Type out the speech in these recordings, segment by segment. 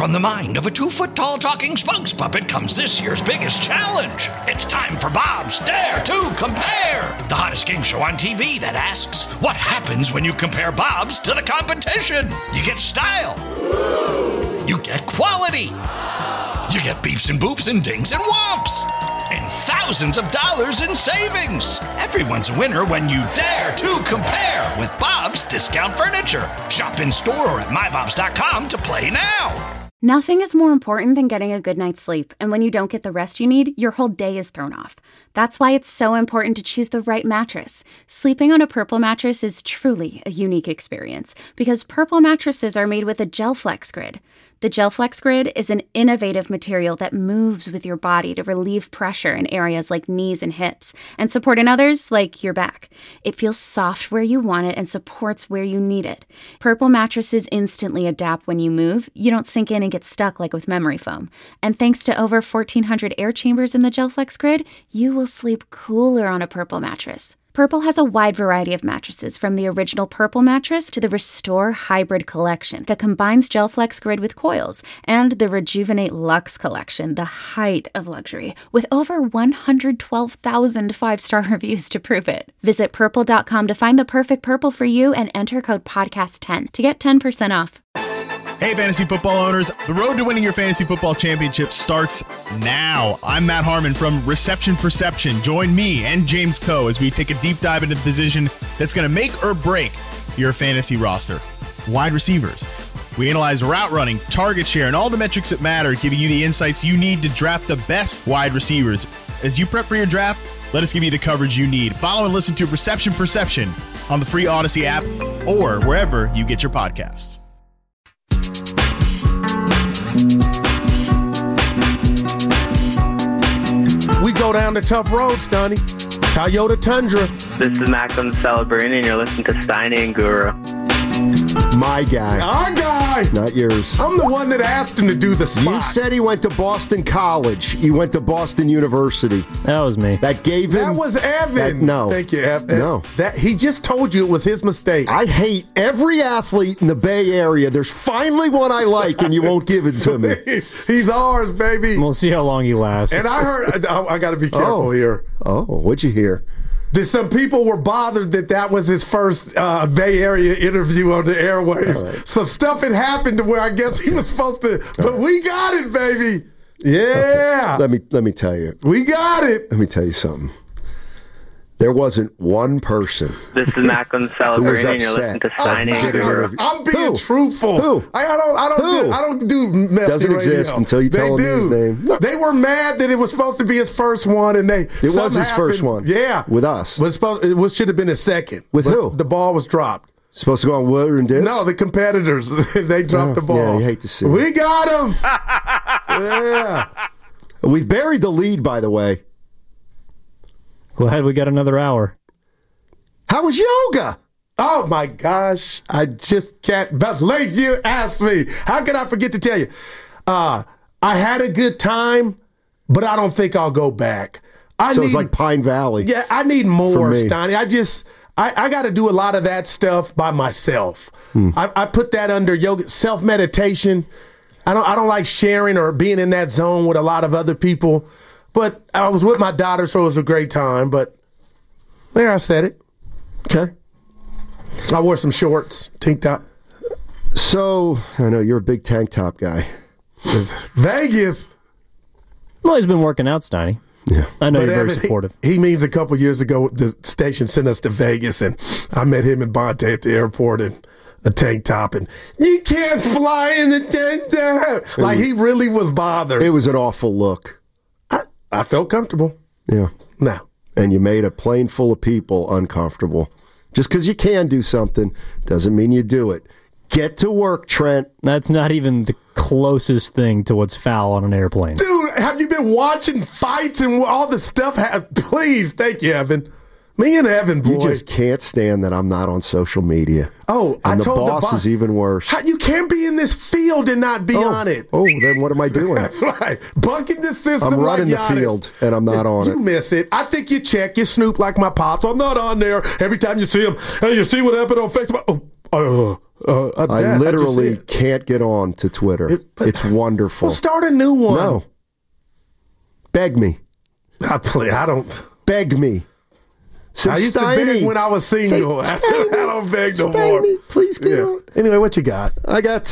From the mind of a 2-foot-tall talking spokes puppet comes this year's biggest challenge. It's time for Bob's Dare to Compare, the hottest game show on TV that asks, what happens when you compare Bob's to the competition? You get style. You get quality. You get beeps and boops and dings and whomps. And thousands of dollars in savings. Everyone's a winner when you dare to compare with Bob's Discount Furniture. Shop in store or at mybobs.com to play now. Nothing is more important than getting a good night's sleep, and when you don't get the rest you need, your whole day is thrown off. That's why it's so important to choose the right mattress. Sleeping on a Purple mattress is truly a unique experience, because Purple mattresses are made with a GelFlex Grid. The GelFlex Grid is an innovative material that moves with your body to relieve pressure in areas like knees and hips, and support in others like your back. It feels soft where you want it and supports where you need it. Purple mattresses instantly adapt when you move. You don't sink in and get stuck like with memory foam. And thanks to over 1,400 air chambers in the GelFlex Grid, you will sleep cooler on a Purple mattress. Purple has a wide variety of mattresses, from the original Purple mattress to the Restore Hybrid collection that combines GelFlex Grid with coils, and the Rejuvenate Luxe collection, the height of luxury, with over 112,000 5-star reviews to prove it. Visit purple.com to find the perfect Purple for you and enter code podcast10 to get 10% off. Hey, fantasy football owners. The road to winning your fantasy football championship starts now. I'm Matt Harmon from Reception Perception. Join me and James Coe as we take a deep dive into the position that's going to make or break your fantasy roster. Wide receivers. We analyze route running, target share, and all the metrics that matter, giving you the insights you need to draft the best wide receivers. As you prep for your draft, let us give you the coverage you need. Follow and listen to Reception Perception on the free Odyssey app or wherever you get your podcasts. We go down the tough roads, Donnie. Toyota Tundra. This is Macklin Celebrini, and you're listening to Steiny and Guru. My guy. Our guy. Not yours. I'm the one that asked him to do the spot. You said he went to Boston College. He went to Boston University. That was me. That gave him... That was Evan. No. Thank you, Evan. No. He just told you it was his mistake. I hate every athlete in the Bay Area. There's finally one I like, and you won't give it to me. He's ours, baby. We'll see how long he lasts. And I heard... I got to be careful here. Oh, what'd you hear? That some people were bothered that was his first Bay Area interview on the airways. Right. Some stuff had happened to where I guess he was supposed to, but we got it, baby. Yeah. Okay. Let me tell you. We got it. Let me tell you something. There wasn't one person. This is Macklin Celebrini, and you're listening to Steiny and Guru. I'm being truthful. Who? I don't do messy Doesn't radio. exist until you tell him his name. They were mad that it was supposed to be his first one, and it was his first one. Yeah, with us. It should have been his second. With who? The ball was dropped. Supposed to go on Wood and Dips? No, the competitors. They dropped the ball. Yeah, you hate to see it. We got him. Yeah. We've buried the lead, by the way. Glad we got another hour. How was yoga? Oh, my gosh. I just can't believe you asked me. How could I forget to tell you? I had a good time, but I don't think I'll go back. It's like Pine Valley. Yeah, I need more, Steiny. I got to do a lot of that stuff by myself. I put that under yoga, self-meditation. I don't like sharing or being in that zone with a lot of other people. But I was with my daughter, so it was a great time. But there, I said it. Okay. I wore some shorts, tank top. So, I know you're a big tank top guy. Vegas. Well, he's been working out, Steiny. Yeah. I know you're very supportive. He means a couple years ago, the station sent us to Vegas, and I met him and Bonte at the airport in a tank top, and you can't fly in the tank top. Like, he really was bothered. It was an awful look. I felt comfortable. Yeah. No. And you made a plane full of people uncomfortable. Just because you can do something doesn't mean you do it. Get to work, Trent. That's not even the closest thing to what's foul on an airplane. Dude, have you been watching fights and all the stuff? Please, thank you, Evan. Me and Evan, boy. You just can't stand that I'm not on social media. Oh, and the boss is even worse. You can't be in this field and not be on it. Oh, then what am I doing? That's right. Bunking the system. I'm running the field, and I'm not on it. You miss it. I think you check. You snoop like my pops. I'm not on there. Every time you see him, hey, you see what happened on Facebook? I literally can't get on to Twitter. It's wonderful. Well, start a new one. No. Beg me. I don't. Beg me. So I used to beg when I was single. I don't beg no more. Please get on. Anyway, what you got? I got,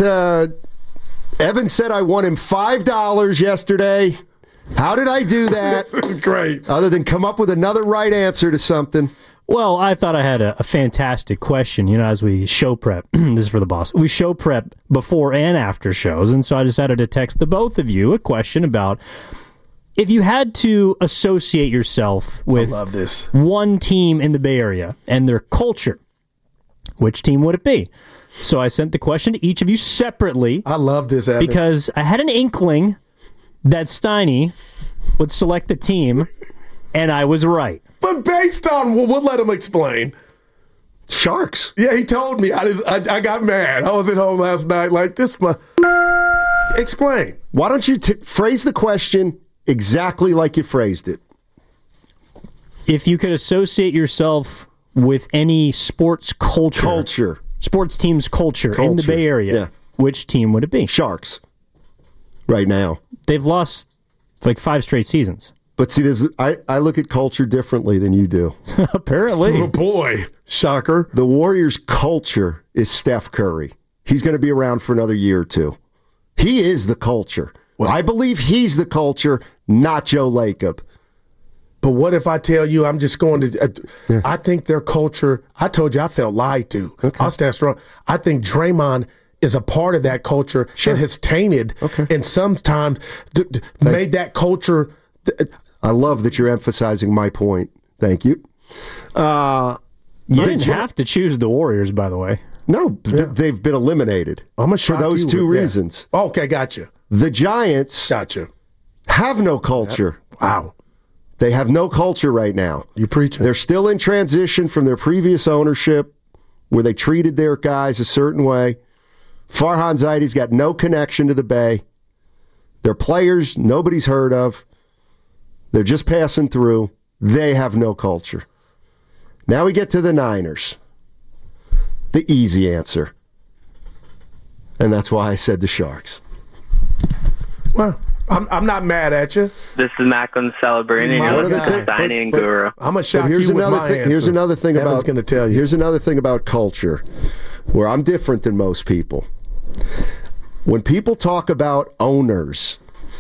Evan said I won him $5 yesterday. How did I do that? This is great. Other than come up with another right answer to something. Well, I thought I had a fantastic question, as we show prep. This is for the boss. We show prep before and after shows, and so I decided to text the both of you a question about if you had to associate yourself with one team in the Bay Area and their culture, which team would it be? So I sent the question to each of you separately. I love this, Evan. Because I had an inkling that Steiny would select the team, and I was right. But based on, we'll let him explain. Sharks. Yeah, he told me. I got mad. I was at home last night like this. Explain. Why don't you phrase the question exactly like you phrased it? If you could associate yourself with any sports culture. Sports team's culture in the Bay Area, which team would it be? Sharks. Right now. They've lost like 5 straight seasons. But see, I look at culture differently than you do. Apparently. Oh, boy. Shocker. The Warriors' culture is Steph Curry. He's going to be around for another year or two. He is the culture. Well, I believe he's the culture, not Joe Lacob. But what if I tell you I'm just going to I think their culture, I told you I felt lied to. Okay. I'll stand strong. I think Draymond is a part of that culture and has tainted and sometimes made that culture. I love that you're emphasizing my point. Thank you. You didn't have to choose the Warriors, by the way. No, they've been eliminated for those two reasons. Okay, gotcha. The Giants have no culture. Wow. They have no culture right now. You preaching. They're still in transition from their previous ownership where they treated their guys a certain way. Farhan Zaidi's got no connection to the Bay. Their players, nobody's heard of. They're just passing through. They have no culture. Now we get to the Niners. The easy answer. And that's why I said the Sharks. Well, I'm not mad at you. This is Macklin celebrating. You're listening to Steiny and Guru. I'm going to shock you with my answer. Here's another thing Evan's going to tell you. Here's another thing about culture where I'm different than most people. When people talk about owners,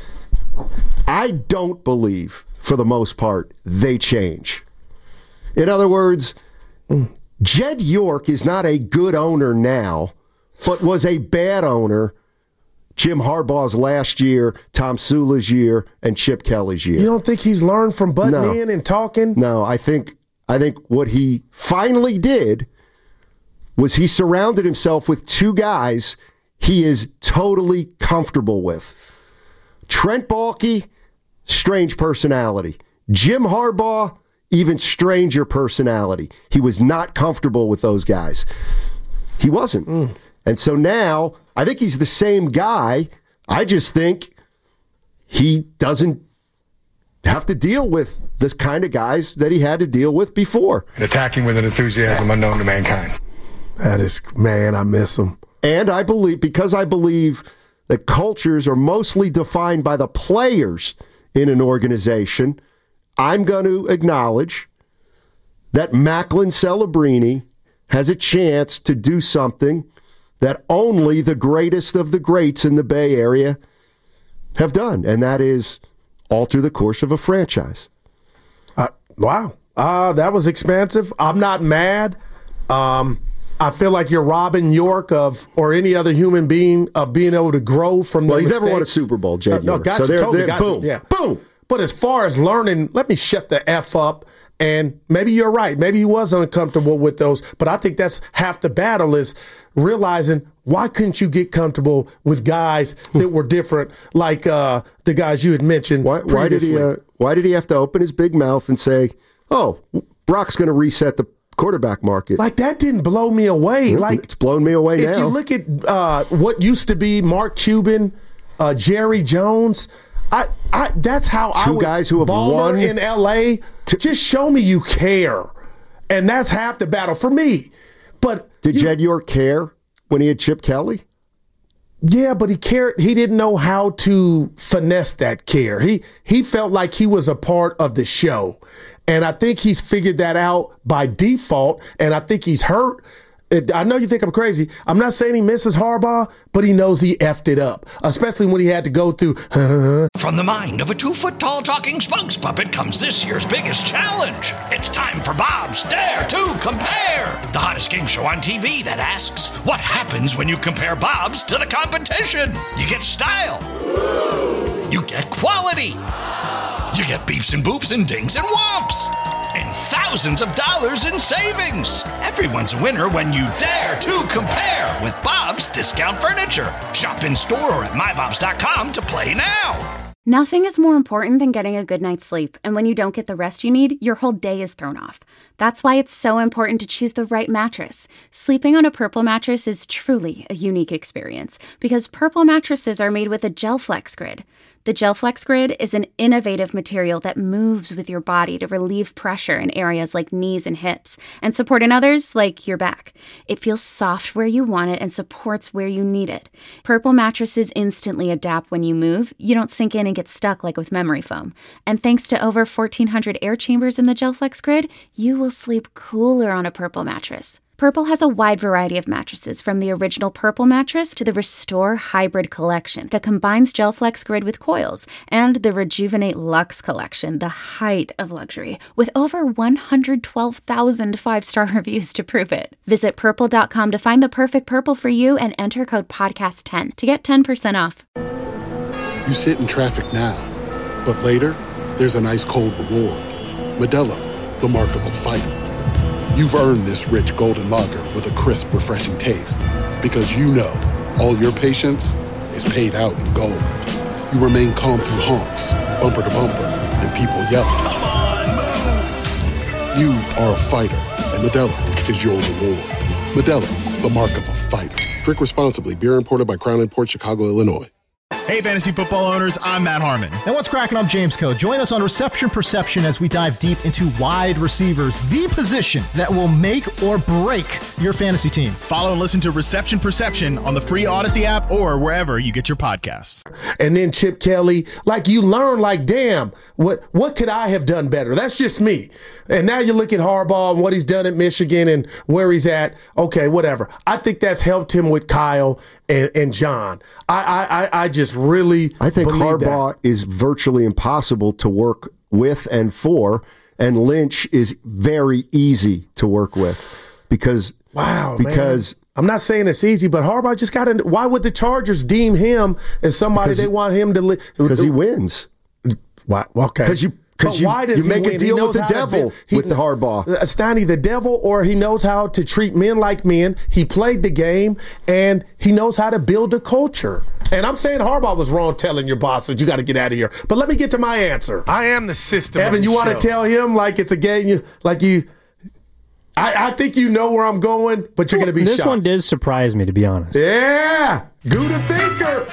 I don't believe, for the most part, they change. In other words, Jed York is not a good owner now, but was a bad owner Jim Harbaugh's last year, Tom Sula's year, and Chip Kelly's year. You don't think he's learned from butting in and talking? No, I think what he finally did was he surrounded himself with two guys he is totally comfortable with. Trent Baalke, strange personality. Jim Harbaugh, even stranger personality. He was not comfortable with those guys. He wasn't. And so now, I think he's the same guy. I just think he doesn't have to deal with this kind of guys that he had to deal with before. And attacking with an enthusiasm unknown to mankind. That is, man, I miss him. And I believe that cultures are mostly defined by the players in an organization, I'm going to acknowledge that Macklin Celebrini has a chance to do something that only the greatest of the greats in the Bay Area have done, and that is alter the course of a franchise. Wow. That was expansive. I'm not mad. I feel like you're robbing York or any other human being of being able to grow from Well, their he's mistakes. never won a Super Bowl, Jed York. Got so you. Totally got boom, you. Yeah. boom. But as far as learning, let me shut the F up. And maybe you're right. Maybe he was uncomfortable with those. But I think that's half the battle is realizing why couldn't you get comfortable with guys that were different, like the guys you had mentioned previously. Why did he have to open his big mouth and say, oh, Brock's going to reset the quarterback market? Like, that didn't blow me away. Like, it's blown me away now. If you look at what used to be Mark Cuban, Jerry Jones, that's how I would. Two guys who have won in L.A. Just show me you care, and that's half the battle for me. But did Jed York care when he had Chip Kelly? Yeah, but he didn't know how to finesse that care. He felt like he was a part of the show. And I think he's figured that out by default. And I think he's hurt. I know you think I'm crazy. I'm not saying he misses Harbaugh, but he knows he effed it up, especially when he had to go through. From the mind of a 2-foot-tall talking spokes puppet comes this year's biggest challenge. It's time for Bob's Dare to Compare, the hottest game show on TV that asks, what happens when you compare Bob's to the competition? You get style. You get quality. You get beeps and boops and dings and whomps. And thousands of dollars in savings. Everyone's a winner when you dare to compare with Bob's Discount Furniture. Shop in store or at mybobs.com to play now. Nothing is more important than getting a good night's sleep, and when you don't get the rest you need, your whole day is thrown off. That's why it's so important to choose the right mattress. Sleeping on a Purple mattress is truly a unique experience, because Purple mattresses are made with a GelFlex Grid. The GelFlex Grid is an innovative material that moves with your body to relieve pressure in areas like knees and hips, and support in others like your back. It feels soft where you want it and supports where you need it. Purple mattresses instantly adapt when you move. You don't sink in and get stuck like with memory foam. And thanks to over 1,400 air chambers in the GelFlex Grid, you will sleep cooler on a Purple mattress. Purple has a wide variety of mattresses, from the original Purple mattress to the Restore Hybrid collection that combines GelFlex Grid with coils, and the Rejuvenate Luxe collection, the height of luxury, with over 112,000 5-star reviews to prove it. Visit Purple.com to find the perfect Purple for you and enter code podcast10 to get 10% off. You sit in traffic now, but later, there's an ice-cold reward. Modelo, the mark of a fighter. You've earned this rich golden lager with a crisp, refreshing taste. Because you know all your patience is paid out in gold. You remain calm through honks, bumper to bumper, and people yelling. Come on, move! You are a fighter, and Modelo is your reward. Modelo, the mark of a fighter. Drink responsibly. Beer imported by Crown Imports, Chicago, Illinois. Hey, fantasy football owners, I'm Matt Harmon. And what's cracking? I'm James Coe. Join us on Reception Perception as we dive deep into wide receivers, the position that will make or break your fantasy team. Follow and listen to Reception Perception on the free Odyssey app or wherever you get your podcasts. And then Chip Kelly, like you learn, like, damn, what could I have done better? That's just me. And now you look at Harbaugh and what he's done at Michigan and where he's at. Okay, whatever. I think that's helped him with Kyle and John. I just really I think Harbaugh is virtually impossible to work with and for, and Lynch is very easy to work with because man. I'm not saying it's easy, but Harbaugh just got to. Why would the Chargers deem him as somebody they want him to? Because he wins. Why? Okay. Because you make a deal with the devil with the Harbaugh. Steiny, the devil, or he knows how to treat men like men. He played the game, and he knows how to build a culture. And I'm saying Harbaugh was wrong telling your boss that you got to get out of here. But let me get to my answer. I am the system. Evan, you want to tell him like it's a game? I think you know where I'm going, but you're going to be shocked. This one did surprise me, to be honest. Yeah, Gouda thinker.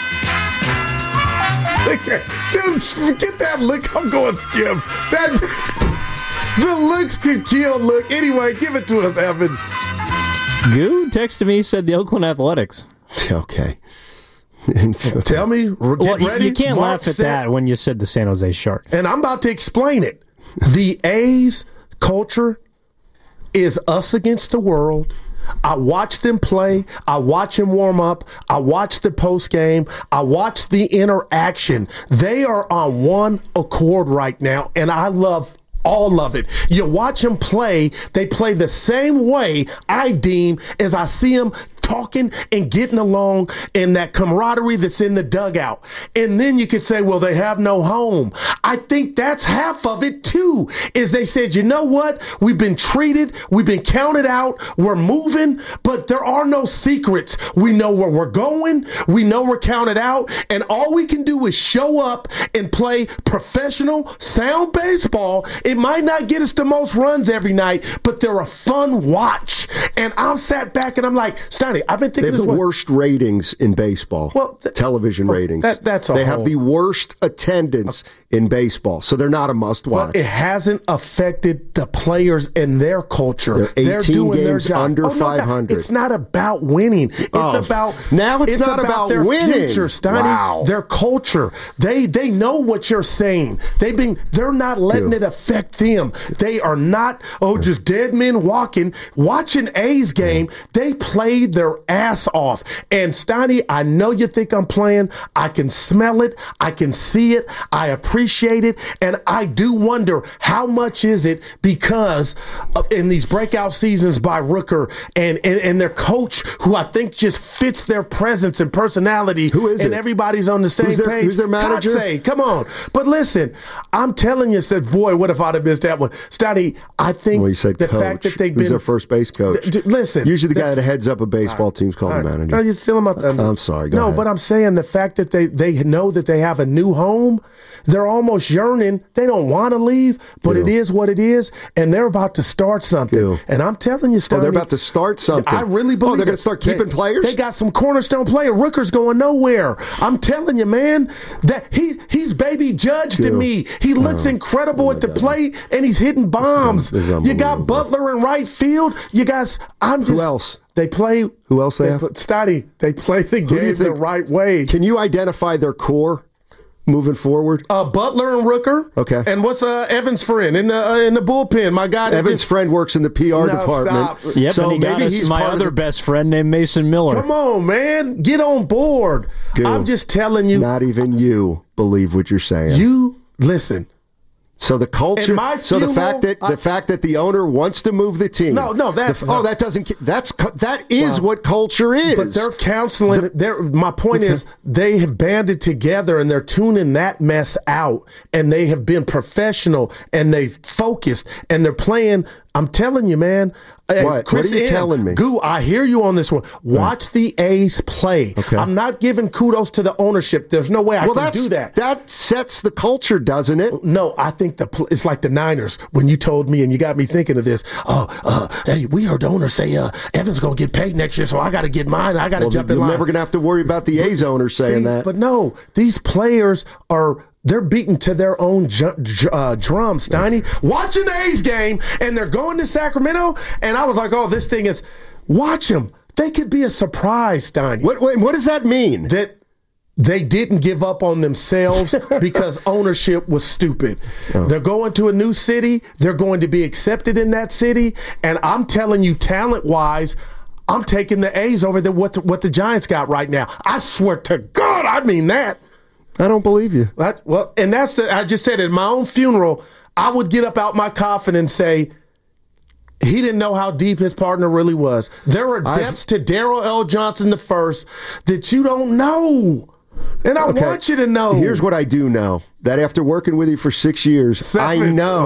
Dude, forget that look. I'm going Skip. The looks could kill. Look, anyway, give it to us, Evan. Goo texted me, said the Oakland Athletics. Okay. Tell me. Get ready. You can't laugh at that when you said the San Jose Sharks. And I'm about to explain it. The A's culture is us against the world. I watch them play. I watch them warm up. I watch the post game. I watch the interaction. They are on one accord right now, and I love all of it. You watch them play. They play the same way I deem as I see them talking and getting along, and that camaraderie that's in the dugout. And then you could say, well, they have no home. I think that's half of it too, is they said, you know what? We've been treated. We've been counted out. We're moving, but there are no secrets. We know where we're going. We know we're counted out. And all we can do is show up and play professional, sound baseball. It might not get us the most runs every night, but they're a fun watch. And I'm sat back and I'm like, Steiny, Stoney, I've been thinking they have the worst ratings in baseball. Well, television ratings. That's they have the worst attendance in baseball, so they're not a must-watch. But it hasn't affected the players and their culture. They're 18 doing their games job. under 500. It's not about winning. It's about now. It's not about their winning. Future, Stoney. Wow. Their culture. They know what you're saying. They're not letting it affect them. They are not just dead men walking. Watching A's game, they played their ass off. And Stoney, I know you think I'm playing. I can smell it. I can see it. I appreciate it. And I do wonder how much is it because in these breakout seasons by Rooker and their coach, who I think just fits their presence and personality. Who is it? And everybody's on the same page. Who's their manager? Kotze, come on. But listen, I'm telling you, boy, what if I'd have missed that one? Stoney, I think you said the coach. fact that they've Who's been their first base coach? Listen. Usually the guy that heads up a baseball team's called the manager. No, you're still about that. I'm sorry. Go ahead. But I'm saying the fact that they know that they have a new home, they're almost yearning. They don't want to leave, but it is what it is, and they're about to start something. And I'm telling you, Stoney, they're about to start something. I really believe they're going to start keeping players? They got some cornerstone player. Rooker's going nowhere. I'm telling you, man, that he's baby Judge to me. He looks incredible at the plate, and he's hitting bombs. You got Butler in right field. You guys, Who else? They play. Who else they have? Stoney, they play the game the right way. Can you identify their core moving forward? Butler and Rooker. Okay. And what's Evans' friend in the bullpen? My guy. Evans' friend works in the PR department. Stop. Yep, so and he got us my other best friend named Mason Miller. Come on, man. Get on board. I'm just telling you. Not even you believe what you're saying. You listen. So the culture. The fact that the owner wants to move the team. That is what culture is. But they're counseling. My point is, they have banded together and they're tuning that mess out, and they have been professional and they've focused and they're playing. I'm telling you, man. What are you telling me? Goo, I hear you on this one. Watch the A's play. Okay. I'm not giving kudos to the ownership. There's no way I can do that. That sets the culture, doesn't it? No, I think it's like the Niners when you told me and you got me thinking of this. Hey, we heard the owner say Evans going to get paid next year, so I got to get mine. I got to jump in line. You're never going to have to worry about the A's owner saying that. But no, these players they're beaten to their own drum, Stoney. Watching the A's game, and they're going to Sacramento, and I was like, this thing is, watch them. They could be a surprise, Stoney. What does that mean? That they didn't give up on themselves because ownership was stupid. They're going to a new city. They're going to be accepted in that city, and I'm telling you, talent-wise, I'm taking the A's over what the Giants got right now. I swear to God, I mean that. I don't believe you. I just said at my own funeral, I would get up out my coffin and say, he didn't know how deep his partner really was. There are depths to Daryl L. Johnson the first that you don't know. And I want you to know. Here's what I do know. That after working with you for 6 years, I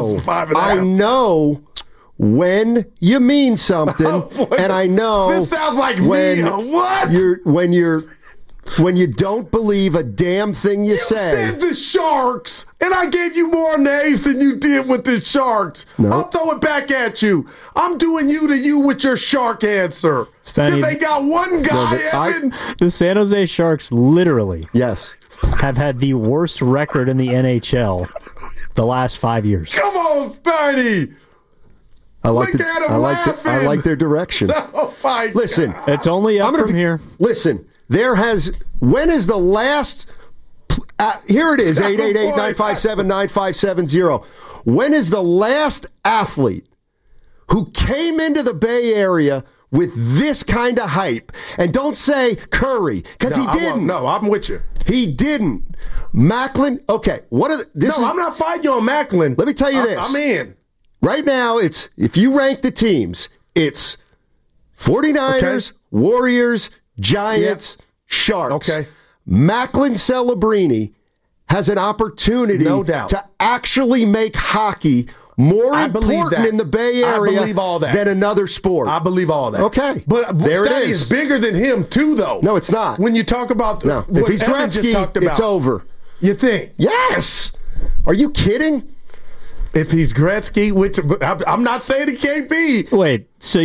know when you mean something. And I know this sounds like me. What? When you don't believe a damn thing you say. You said the Sharks, and I gave you more on the A's than you did with the Sharks. No. I'll throw it back at you. I'm doing you to you with your Shark answer. Stoney, they got one guy, Evan. The San Jose Sharks literally have had the worst record in the NHL the last 5 years. Come on, Stoney. I like their direction. Listen, it's only up from here. Listen. When is the last, here it is, 888-957-9570. When is the last athlete who came into the Bay Area with this kind of hype? And don't say Curry, because he didn't. No, I'm with you. He didn't. Macklin, okay. I'm not fighting you on Macklin. Let me tell you this. I'm in. Right now, if you rank the teams, it's 49ers, Warriors, Giants, Sharks. Okay. Macklin Celebrini has an opportunity to actually make hockey more important in the Bay Area than another sport. I believe all that. Okay. But there it is bigger than him, too, though. No, it's not. When you talk about if he's Gretzky, it's over. You think? Yes. Are you kidding? If he's Gretzky, which I'm not saying he can't be. Wait, so you're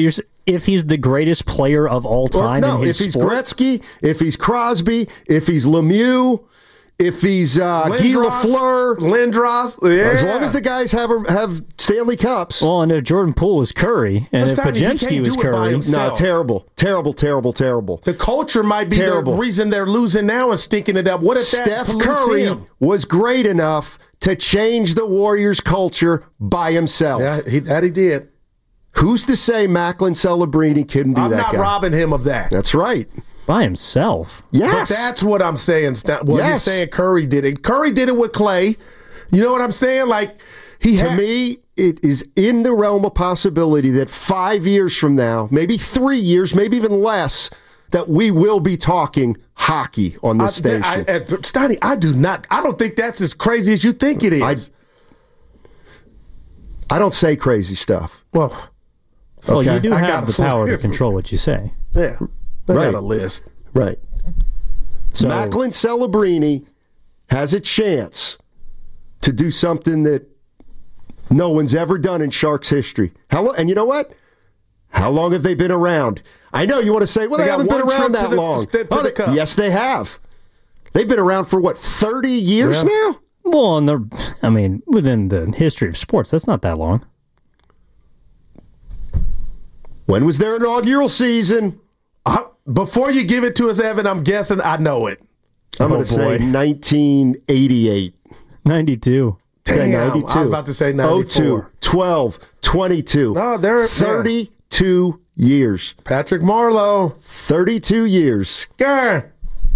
if he's the greatest player of all time in his if he's sport? Gretzky, if he's Crosby, if he's Lemieux, if he's Guy Lafleur, Lindros, yeah. As long as the guys have Stanley Cups. Well, and if Jordan Poole was Curry, and if Podziemski was Curry, no, terrible. The culture might be the reason they're losing now and stinking it up. What if Steph Curry was great enough to change the Warriors' culture by himself? Yeah, he did. Who's to say Macklin Celebrini couldn't be that guy? I'm not robbing him of that. That's right. By himself. Yes. But that's what I'm saying. You're saying Curry did it. Curry did it with Clay. You know what I'm saying? Like, to me, it is in the realm of possibility that 5 years from now, maybe 3 years, maybe even less, that we will be talking hockey on this station. Stoney, I don't think that's as crazy as you think it is. I don't say crazy stuff. Well, you do have the power to control what you say. Yeah. I got a list. Right. So Macklin Celebrini has a chance to do something that no one's ever done in Sharks history. And you know what? How long have they been around? I know you want to say, well, they haven't been around that long. Yes, they have. They've been around for, 30 years now? Well, within the history of sports, that's not that long. When was their inaugural season? Before you give it to us, Evan, I'm guessing I know it. I'm going to say 1988. 92. Damn, 92. I was about to say 94. 02, 12, 22. No, they're 32 years. Patrick Marleau. 32 years. Scar.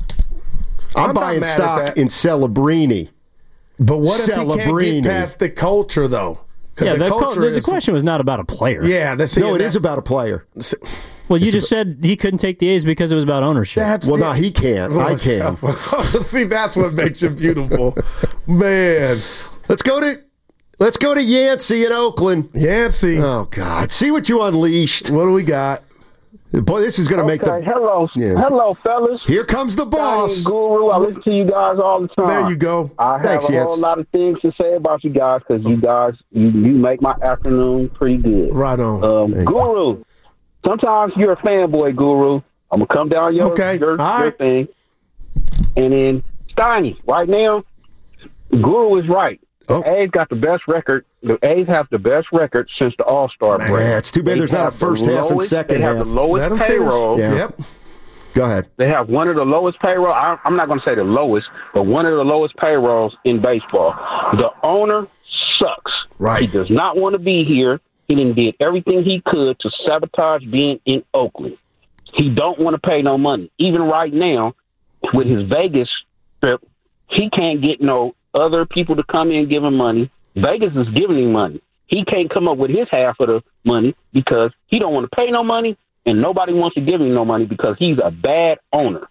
I'm buying stock in Celebrini. But what if he can't get past the culture, though? Yeah, the question was not about a player. Yeah, it is about a player. Well, you just said he couldn't take the A's because it was about ownership. No, he can't. I can. See, that's what makes you beautiful. Man. Let's go to Yancey in Oakland. Yancey. Oh, God. See what you unleashed. What do we got? Boy, this is going to make the... Hello, fellas. Here comes the boss. Guru, I listen to you guys all the time. There you go. I have a whole lot of things to say about you guys because you guys, you make my afternoon pretty good. Right on. Guru, sometimes you're a fanboy, Guru. I'm going to come down your thing. And then, Steiny, right now, Guru is right. The A's got the best record. The A's have the best record since the All-Star break. Yeah, it's too bad there's not a first half and second half. They have the lowest payroll. Yeah. Yep. Go ahead. They have one of the lowest payroll. I'm not going to say the lowest, but one of the lowest payrolls in baseball. The owner sucks. Right. He does not want to be here. He did everything he could to sabotage being in Oakland. He don't want to pay no money. Even right now, with his Vegas trip, he can't get no other people to come in and give him money. Vegas is giving him money. He can't come up with his half of the money because he don't want to pay no money, and nobody wants to give him no money because he's a bad owner.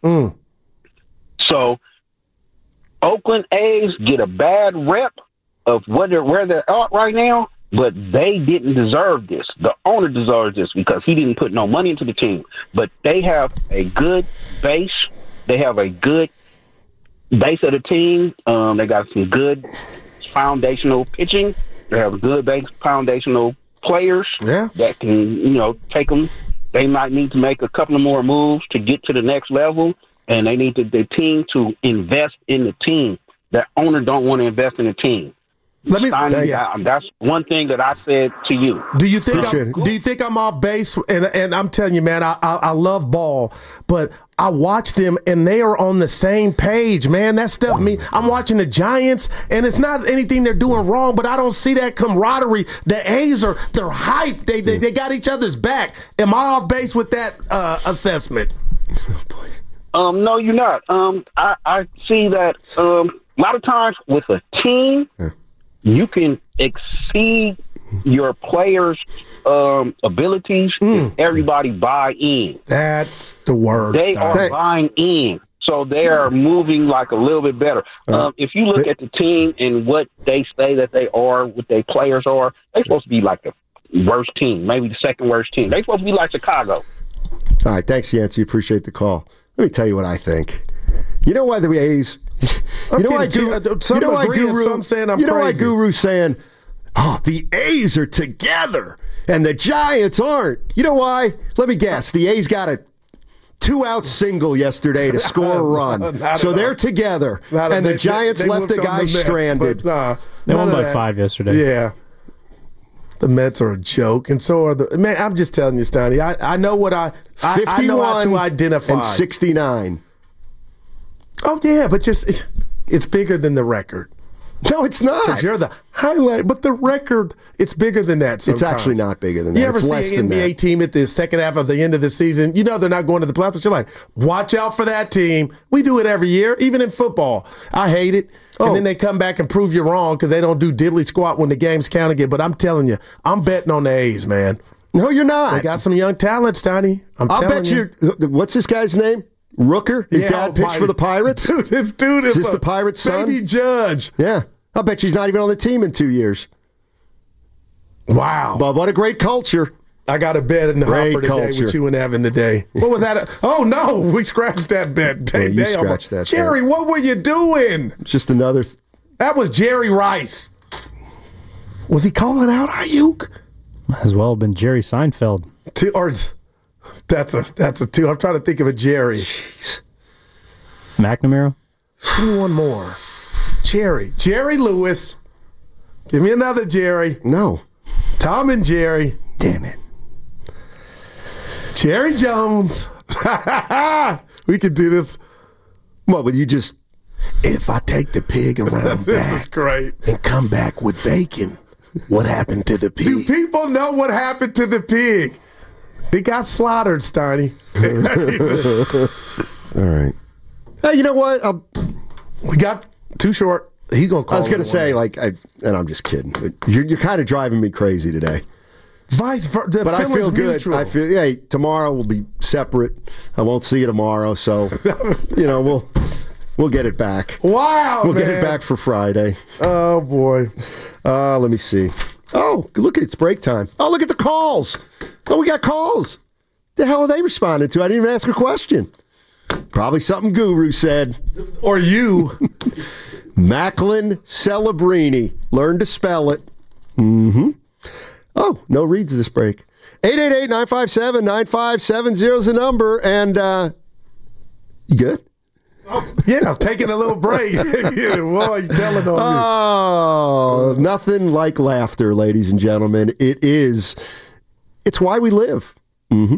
So Oakland A's get a bad rep of where they're at right now, but they didn't deserve this. The owner deserves this because he didn't put no money into the team. But they have a good base. They have a good base of the team. They got some good foundational pitching. They have good base foundational players that can, take them. They might need to make a couple of more moves to get to the next level, and they need the team to invest in the team. That owner don't want to invest in the team. That's one thing that I said to you. Do you think I'm off base? And I'm telling you, man, I love ball, but I watch them and they are on the same page, man. That stuff, I'm watching the Giants, and it's not anything they're doing wrong, but I don't see that camaraderie. The A's they're hyped. They got each other's back. Am I off base with that assessment? Oh boy. No, you're not. I see that a lot of times with a team. You can exceed your players' abilities if everybody buy in. That's the word. They are buying in. So they are moving like a little bit better. If you look at the team and what they say that they are, what their players are, they're supposed to be like the worst team, maybe the second worst team. They're supposed to be like Chicago. All right, thanks, Yancey. Appreciate the call. Let me tell you what I think. You know why the A's... You know why Guru's saying, the A's are together And the Giants aren't. You know why? Let me guess. The A's got a 2-out single yesterday to score a run. So they're together. And the Giants left a guy stranded. They won by 5 yesterday. Yeah. The Mets are a joke, and so are the man. I'm just telling you, Steiny. I know what I know how to identify. And 69. Oh yeah, but just it's bigger than the record. No, it's not. Because you're the highlight, but the record, it's bigger than that sometimes. It's actually not bigger than that. You ever it's see an NBA team at the second half of the end of the season? You know they're not going to the playoffs. You're like, watch out for that team. We do it every year, even in football. I hate it. And then they come back and prove you wrong because they don't do diddly squat when the game's counting it. But I'm telling you, I'm betting on the A's, man. No, you're not. They got some young talents, Tiny. I'll bet you. What's this guy's name? Rooker? His dad pitched for the Pirates? Dude, this dude is this the Pirates' son? Baby Judge. Yeah. I'll bet you he's not even on the team in 2 years. Wow. But what a great culture. I got a bet in the hopper today with you and Evan today. What was that? Oh, no. We scratched that bet. Yeah, you scratched that Jerry, bet. what were you doing? Just another. That was Jerry Rice. Was he calling out Ayuk? Might as well have been Jerry Seinfeld. That's a two. I'm trying to think of a Jerry. Jeez. McNamara? Give me one more. Jerry Lewis. Give me another Jerry. No. Tom and Jerry. Damn it. Jerry Jones. We could do this. What, would you just... If I take the pig around this is great. And come back with bacon, what happened to the pig? Do people know what happened to the pig? It got slaughtered, Steiny. All right. Hey, you know what? We got too short. He's gonna call. I was gonna say, and I'm just kidding. But you're kind of driving me crazy today. Vice versa, but I feel good. Mutual. I feel. Hey, tomorrow will be separate. I won't see you tomorrow, so we'll get it back. Wow, we'll get it back for Friday. Oh boy. Let me see. Oh, look at it's break time. Oh, look at the calls. Oh, we got calls. The hell are they responding to? I didn't even ask a question. Probably something Guru said. Or you. Macklin Celebrini. Learn to spell it. Mm-hmm. Oh, no reads this break. 888-957-9570 is the number. And you good? Yeah, I was taking a little break. Boy, you telling on me. Oh, nothing like laughter, ladies and gentlemen. It's why we live. Mm-hmm.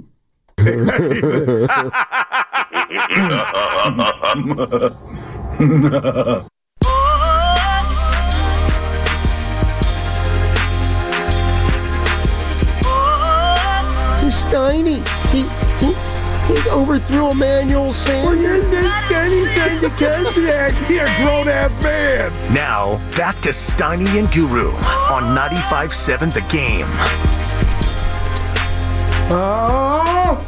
Steiny, he overthrew Emmanuel Sanders. You're a grown-ass man. Now, back to Steiny and Guru on 95.7 The Game. Oh!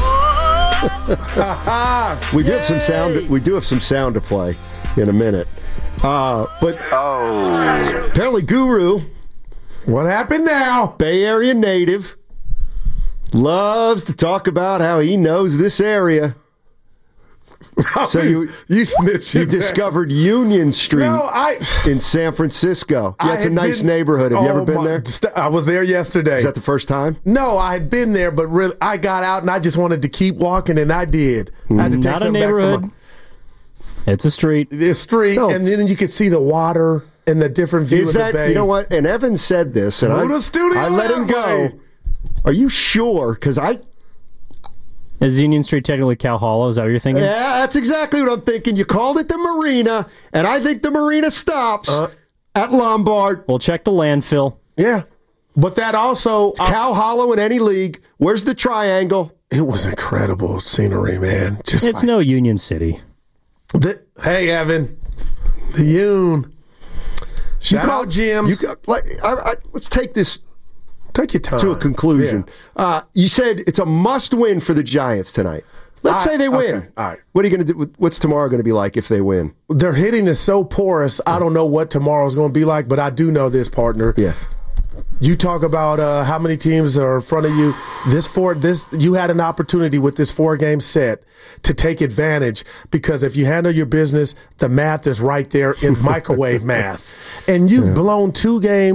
We do have some sound. We do have some sound to play in a minute. But apparently, Guru, what happened now? Bay Area native, loves to talk about how he knows this area. So you snitched. You discovered Union Street in San Francisco. Yeah, it's a nice neighborhood. Have you ever been there? I was there yesterday. Is that the first time? No, I had been there, but really, I got out and I just wanted to keep walking, and I did. I had to take Not a neighborhood. It's a street. It's a street, and then you could see the water and the different view of the bay. You know what? And Evan said this, and I let him go. Are you sure? Because Is Union Street technically Cow Hollow? Is that what you're thinking? Yeah, that's exactly what I'm thinking. You called it the Marina, and I think the Marina stops at Lombard. We'll check the landfill. Yeah. But that also... It's Cow Hollow in any league. Where's the triangle? It was incredible scenery, man. It's no Union City. Hey, Evan. The Union. Shout out, Jim's. Let's take this... Take your time. To a conclusion. Yeah. You said it's a must-win for the Giants tonight. Let's say they win. Okay. All right. What are you going to do? What's tomorrow going to be like if they win? Their hitting is so porous. I don't know what tomorrow's going to be like, but I do know this, partner. Yeah. You talk about how many teams are in front of you. You had an opportunity with this 4-game set to take advantage, because if you handle your business, the math is right there in microwave math. And you've blown 2 games,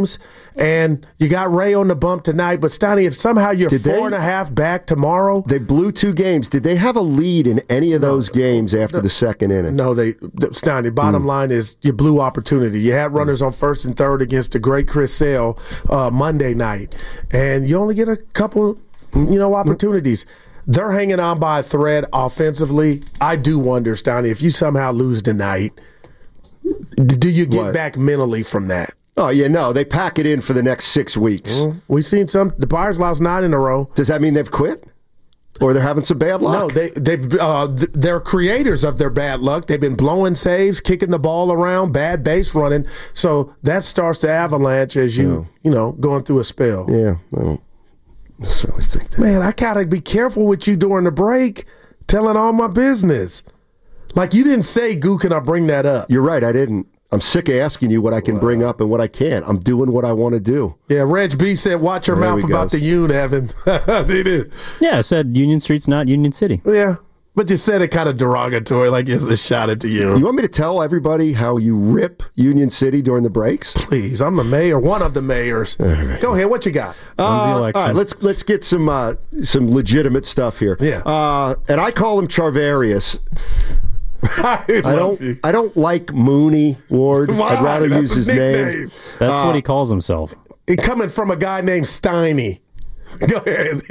and you got Ray on the bump tonight. But Stoney, if somehow you're 4.5 back tomorrow, they blew 2 games. Did they have a lead in any of those games after the second inning? No, Stoney. Bottom line is you blew opportunity. You had runners on first and third against the great Chris Sale Monday night, and you only get a couple, opportunities. They're hanging on by a thread offensively. I do wonder, Stoney, if you somehow lose tonight, do you get back mentally from that? Oh, yeah, no. They pack it in for the next 6 weeks. We've seen the Pirates lost 9 in a row. Does that mean they've quit? Or they're having some bad luck? No, they're creators of their bad luck. They've been blowing saves, kicking the ball around, bad base running. So that starts to avalanche as you going through a spell. Yeah, I don't necessarily think that. Man, I gotta be careful with you during the break, telling all my business. Like you didn't say, Goo, can I bring that up? You're right, I didn't. I'm sick of asking you what I can bring up and what I can't. I'm doing what I want to do. Yeah, Reg B said, watch your mouth about the Union, Evan. They did. Yeah, I said Union Street's not Union City. Yeah, but you said it kind of derogatory, like it's a shot at the Union. You want me to tell everybody how you rip Union City during the breaks? Please, I'm the mayor, one of the mayors. Right. Go ahead, what you got? All right, let's get some legitimate stuff here. Yeah. And I call him Charvarius. I don't like Mooney, Ward. Why? I'd rather use his name. That's what he calls himself. Coming from a guy named Steiny. Go ahead.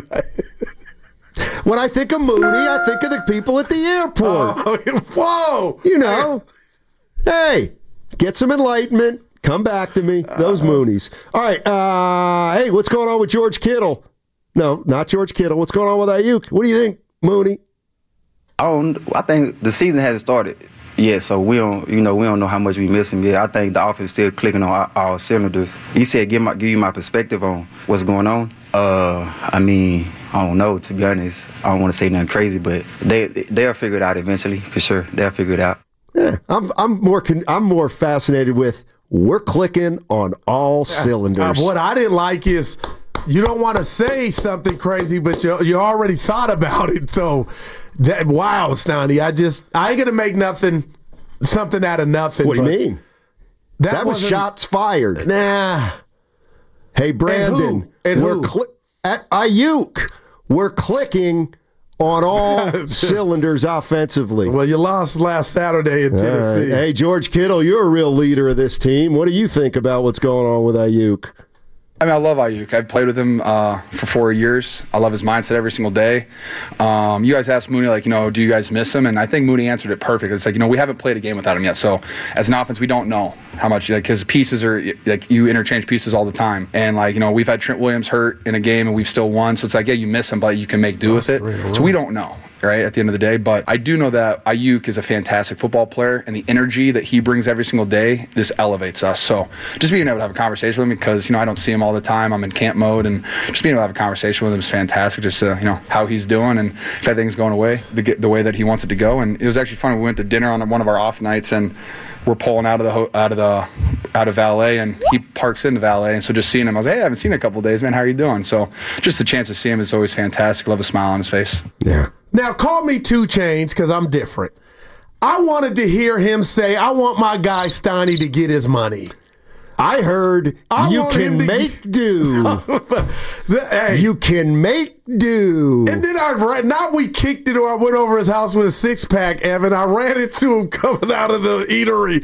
When I think of Mooney, I think of the people at the airport. Whoa! Hey, get some enlightenment. Come back to me. Those Moonies. All right. Hey, what's going on with George Kittle? No, not George Kittle. What's going on with Ayuk? What do you think, Mooney? I think the season hasn't started yet, so we don't know how much we miss him yet. I think the offense is still clicking on our cylinders. You said give you my perspective on what's going on. I don't know, to be honest. I don't want to say nothing crazy, but they'll figure it out eventually, for sure. They'll figure it out. Yeah, I'm more fascinated with we're clicking on all cylinders. What I didn't like is you don't want to say something crazy, but you already thought about it. So, wow, Stoney, I ain't gonna make something out of nothing. What do you mean? That was shots fired. Nah. Hey, Brandon, at Ayuk, we're clicking on all cylinders offensively. Well, you lost last Saturday in Tennessee. Right. Hey, George Kittle, you're a real leader of this team. What do you think about what's going on with Ayuk? I mean, I love Ayuk. I've played with him for 4 years. I love his mindset every single day. You guys asked Mooney, do you guys miss him? And I think Mooney answered it perfect. It's we haven't played a game without him yet. So as an offense, we don't know how much, his pieces are, you interchange pieces all the time. And, we've had Trent Williams hurt in a game and we've still won. So it's you miss him, but you can make do with it. So we don't know, right, at the end of the day. But I do know that Ayuk is a fantastic football player, and the energy that he brings every single day just elevates us. So just being able to have a conversation with him, because, I don't see him all the time. I'm in camp mode, and just being able to have a conversation with him is fantastic. Just how he's doing, and if everything's going away the way that he wants it to go. And it was actually fun. We went to dinner on one of our off nights, and we're pulling out of valet, and he parks into valet. And so just seeing him, I was like, hey, I haven't seen you in a couple of days, man. How are you doing? So just the chance to see him is always fantastic. Love a smile on his face. Yeah. Now call me 2 Chainz, because I'm different. I wanted to hear him say, I want my guy Steiny to get his money. I heard you can make do. Hey. You can make do. And then we kicked it, or I went over his house with a 6-pack, Evan. I ran into him coming out of the eatery.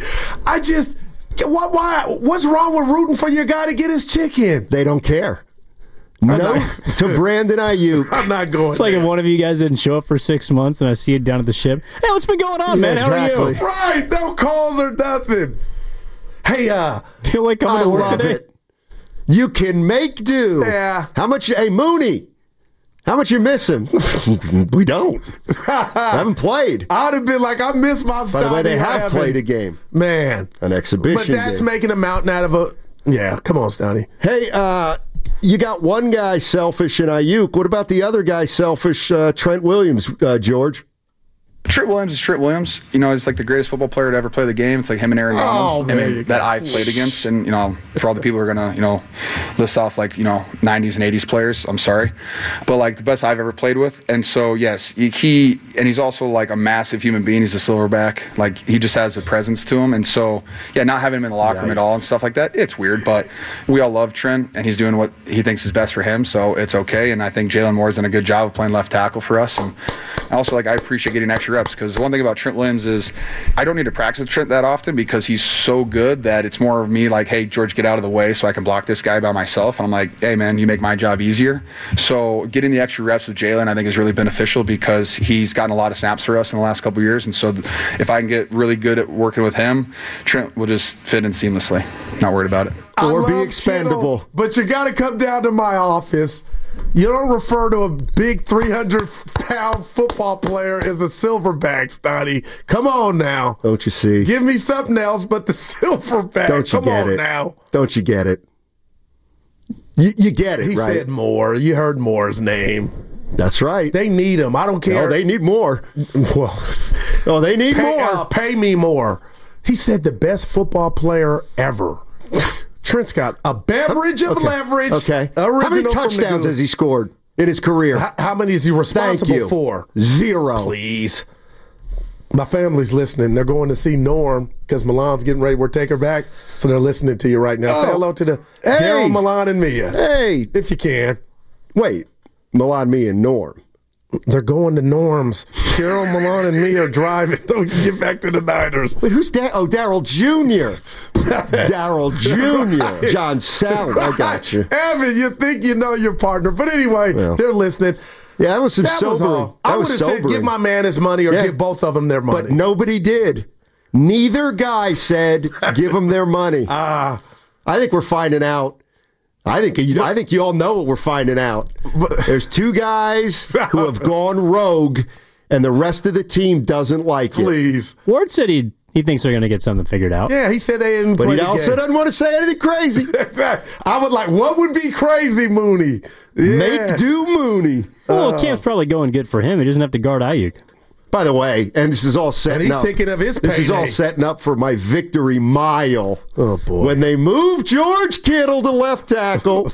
Why? What's wrong with rooting for your guy to get his chicken? They don't care. No to Brandon Ayuk. I'm not going. It's if one of you guys didn't show up for 6 months and I see it down at the ship. Hey, what's been going on, man? Exactly. How are you? Right, no calls or nothing. Hey, feel like coming to work love today? It. You can make do. Yeah. How much? Hey, Mooney. How much you miss him? We don't. Haven't played. I'd have been I miss my style. By the way, they have played a game. Man. An exhibition But that's game. making a mountain out of a... Yeah, come on, Stoney. Hey, you got one guy selfish in Ayuk. What about the other guy selfish, Trent Williams, George? Trent Williams is Trent Williams. You know, he's like the greatest football player to ever play the game. It's like him and Aaron Donald that I played against. And, you know, for all the people who are going to, list off like, 90s and 80s players, I'm sorry. But like the best I've ever played with. And so, yes, he's also like a massive human being. He's a silverback. Like he just has a presence to him. And so, yeah, not having him in the locker room at all and stuff like that, it's weird. But we all love Trent and he's doing what he thinks is best for him. So it's okay. And I think Jalen Moore's done a good job of playing left tackle for us. And also, like, I appreciate getting extra reps because one thing about Trent Williams is I don't need to practice with Trent that often because he's so good that it's more of me like, hey, George, get out of the way so I can block this guy by myself. And I'm like, hey, man, you make my job easier. So getting the extra reps with Jalen I think is really beneficial because he's gotten a lot of snaps for us in the last couple of years. And so if I can get really good at working with him, Trent will just fit in seamlessly. Not worried about it. Or be expendable. Kittle, but you got to come down to my office. You don't refer to a big 300-pound football player as a silverback, Stoney. Come on now. Don't you see? Give me something else but the silverback. Don't you Come get on it? Now. Don't you get it? You get it, he right? He said Moore. You heard Moore's name. That's right. They need him. I don't care. Oh, they need more. Well, they need more. Pay me more. He said the best football player ever. Trent's got a beverage of leverage. Okay. How many touchdowns has he scored in his career? How many is he responsible for? 0. Please. My family's listening. They're going to see Norm because Milan's getting ready to take her back. So they're listening to you right now. Say hello to Daryl, Milan, and Mia. Hey. If you can. Wait. Milan, Mia, and Norm. They're going to Norm's. Daryl, Milan, and me are driving. Don't get back to the Niners. Wait, who's that? Oh, Daryl Jr. Daryl Jr. John Salley. I got you. Evan, you think you know your partner. But anyway, they're listening. Yeah, that was some sobering. I would have said give my man his money or give both of them their money. But nobody did. Neither guy said give them their money. I think we're finding out. I think you all know what we're finding out. There's two guys who have gone rogue, and the rest of the team doesn't like it. Please. Ward said he thinks they're going to get something figured out. Yeah, he said they didn't But play he the also game. doesn't want to say anything crazy. I would like, what would be crazy, Mooney? Yeah. Make do Mooney. Well, camp's probably going good for him. He doesn't have to guard Ayuk. By the way, and this is all setting up. And he's thinking of his payday. This is all setting up for my victory mile. Oh, boy. When they move George Kittle to left tackle.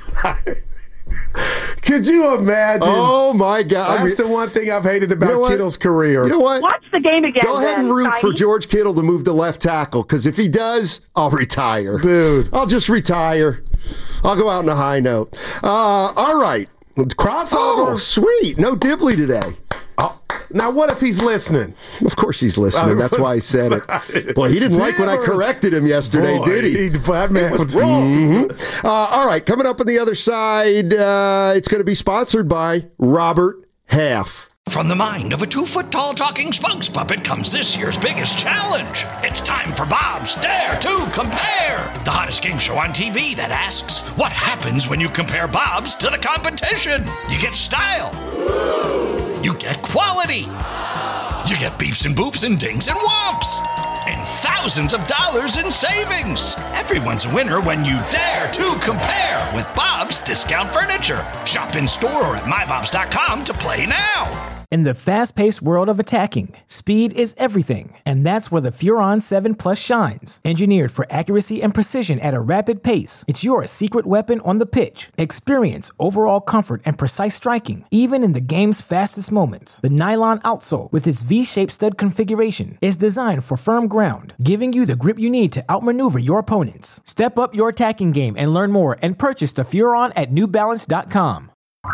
Could you imagine? Oh, my God. That's the one thing I've hated about Kittle's career. You know what? Watch the game again. Go ahead and root for George Kittle to move to left tackle, because if he does, I'll retire. Dude. I'll just retire. I'll go out on a high note. All right. Crossover. Oh, sweet. No Dibley today. Now, what if he's listening? Of course he's listening. That's why I said it. Boy, he didn't like when I corrected him yesterday, did he? That man was wrong. All right, coming up on the other side, it's going to be sponsored by Robert Half. From the mind of a 2-foot-tall talking spokes puppet comes this year's biggest challenge. It's time for Bob's Dare to Compare, the hottest game show on TV that asks, what happens when you compare Bob's to the competition? You get style. You get quality. You get beeps and boops and dings and whomps. And thousands of dollars in savings. Everyone's a winner when you dare to compare with Bob's Discount Furniture. Shop in store or at mybobs.com to play now. In the fast-paced world of attacking, speed is everything, and that's where the Furon 7 Plus shines. Engineered for accuracy and precision at a rapid pace, it's your secret weapon on the pitch. Experience overall comfort and precise striking, even in the game's fastest moments. The nylon outsole, with its V-shaped stud configuration, is designed for firm ground, giving you the grip you need to outmaneuver your opponents. Step up your attacking game and learn more and purchase the Furon at newbalance.com.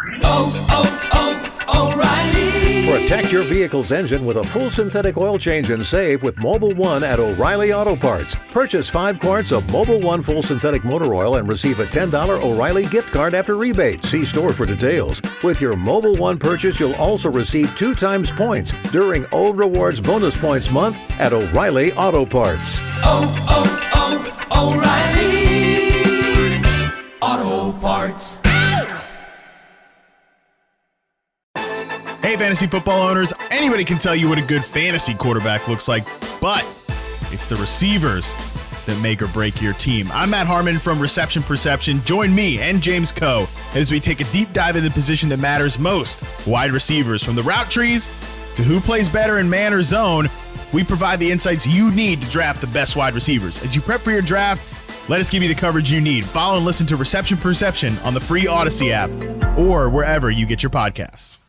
O'Reilly. Protect your vehicle's engine with a full synthetic oil change and save with Mobil 1 at O'Reilly Auto Parts. Purchase 5 quarts of Mobil 1 full synthetic motor oil and receive a $10 O'Reilly gift card after rebate. See store for details. With your Mobil 1 purchase, you'll also receive 2 times points during O Rewards Bonus Points Month at O'Reilly Auto Parts. O'Reilly Auto Parts. Hey, fantasy football owners, anybody can tell you what a good fantasy quarterback looks like, but it's the receivers that make or break your team. I'm Matt Harmon from Reception Perception. Join me and James Coe as we take a deep dive into the position that matters most, wide receivers, from the route trees to who plays better in man or zone, we provide the insights you need to draft the best wide receivers. As you prep for your draft, let us give you the coverage you need. Follow and listen to Reception Perception on the free Odyssey app or wherever you get your podcasts.